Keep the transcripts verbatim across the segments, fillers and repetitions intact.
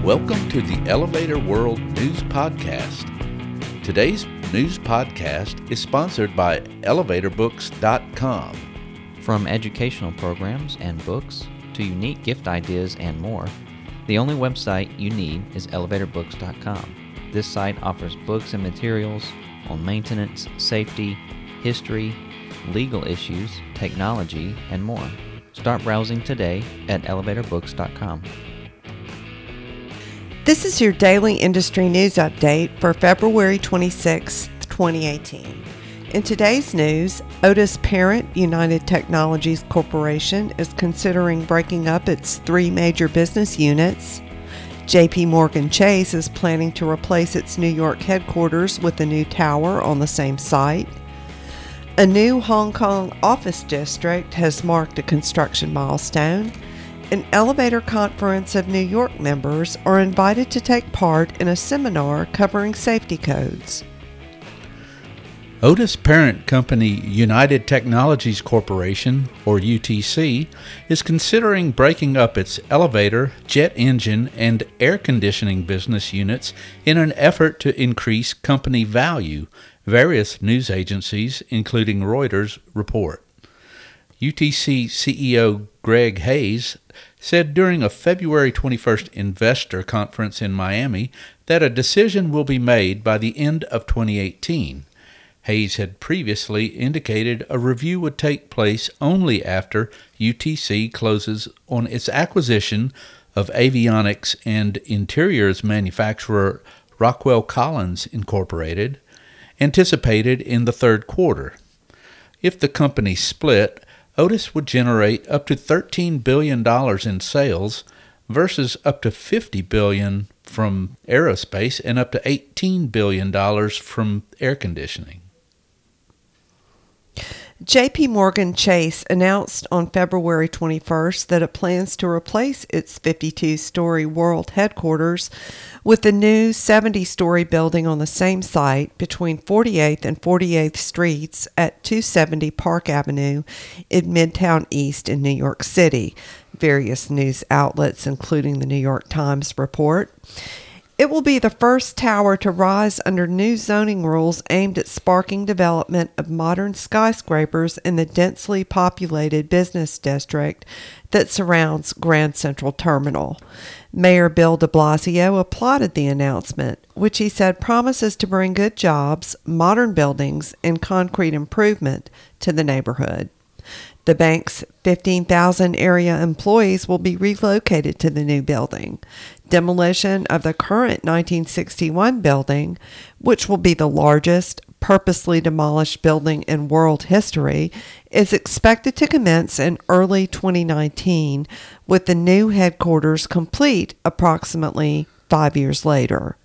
Welcome to the Elevator World News Podcast. Today's news podcast is sponsored by elevator books dot com. From educational programs and books to unique gift ideas and more, the only website you need is elevator books dot com. This site offers books and materials on maintenance, safety, history, legal issues, technology, and more. Start browsing today at elevator books dot com. This is your daily industry news update for February twenty-sixth, twenty eighteen. In today's news, Otis parent United Technologies Corporation is considering breaking up its three major business units. J P Morgan Chase is planning to replace its New York headquarters with a new tower on the same site. A new Hong Kong office district has marked a construction milestone. An Elevator Conference of New York members are invited to take part in a seminar covering safety codes. Otis parent company United Technologies Corporation, or U T C, is considering breaking up its elevator, jet engine, and air conditioning business units in an effort to increase company value, various news agencies, including Reuters, report. U T C C E O Greg Hayes said during a February twenty-first investor conference in Miami that a decision will be made by the end of twenty eighteen. Hayes had previously indicated a review would take place only after U T C closes on its acquisition of avionics and interiors manufacturer Rockwell Collins Incorporated, anticipated in the third quarter. If the company split, Otis would generate up to thirteen billion dollars in sales versus up to fifty billion dollars from aerospace and up to eighteen billion dollars from air conditioning. J P Morgan Chase announced on February twenty-first that it plans to replace its fifty-two-story world headquarters with a new seventy-story building on the same site between forty-eighth and forty-eighth Streets at two seventy Park Avenue in Midtown East in New York City, various news outlets including the New York Times report. It will be the first tower to rise under new zoning rules aimed at sparking development of modern skyscrapers in the densely populated business district that surrounds Grand Central Terminal. Mayor Bill de Blasio applauded the announcement, which he said promises to bring good jobs, modern buildings, and concrete improvement to the neighborhood. The bank's fifteen thousand area employees will be relocated to the new building. Demolition of the current nineteen sixty-one building, which will be the largest purposely demolished building in world history, is expected to commence in early twenty nineteen, with the new headquarters complete approximately five years later.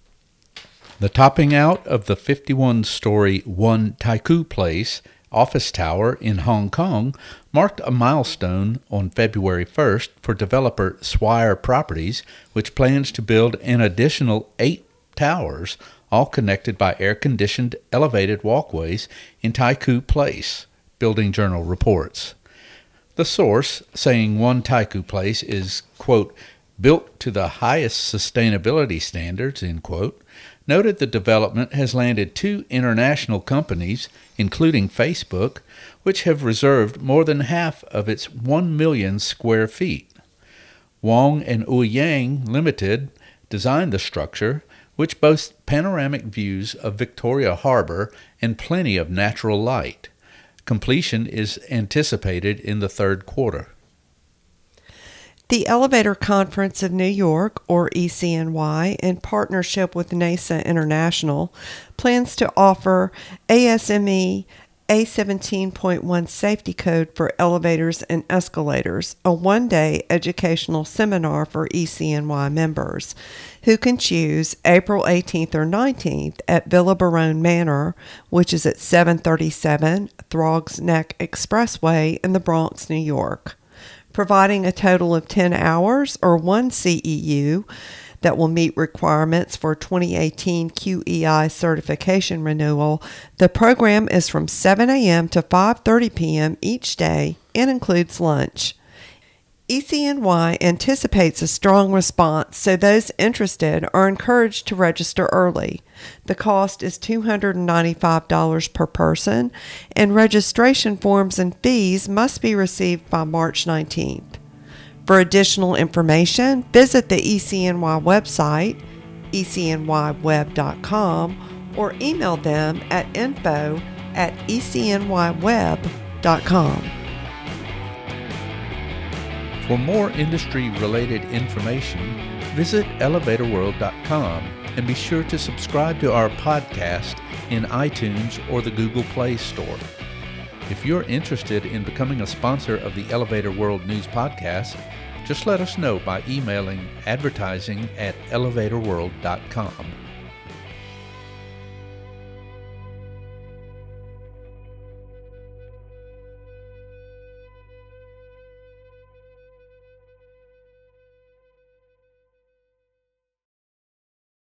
The topping out of the fifty-one-story One Taikoo Place office tower in Hong Kong marked a milestone on February first for developer Swire Properties, which plans to build an additional eight towers, all connected by air-conditioned elevated walkways in Taikoo Place, Building Journal reports. The source, saying One Taikoo Place is, quote, built to the highest sustainability standards, end quote, noted the development has landed two international companies, including Facebook, which have reserved more than half of its one million square feet. Wong and Ouyang Limited designed the structure, which boasts panoramic views of Victoria Harbor and plenty of natural light. Completion is anticipated in the third quarter. The Elevator Conference of New York, or E C N Y, in partnership with NASA International, plans to offer A S M E A seventeen point one safety code for elevators and escalators, a one-day educational seminar for E C N Y members, who can choose April eighteenth or nineteenth at Villa Barone Manor, which is at seven thirty-seven Throgs Neck Expressway in the Bronx, New York. Providing a total of ten hours or one C E U that will meet requirements for twenty eighteen Q E I certification renewal, the program is from seven a.m. to five thirty p.m. each day and includes lunch. E C N Y anticipates a strong response, so those interested are encouraged to register early. The cost is two hundred ninety-five dollars per person, and registration forms and fees must be received by March nineteenth. For additional information, visit the E C N Y website, e c n y web dot com, or email them at info at e c n y web dot com. For more industry-related information, visit elevator world dot com and be sure to subscribe to our podcast in iTunes or the Google Play Store. If you're interested in becoming a sponsor of the Elevator World News Podcast, just let us know by emailing advertising at elevator world dot com.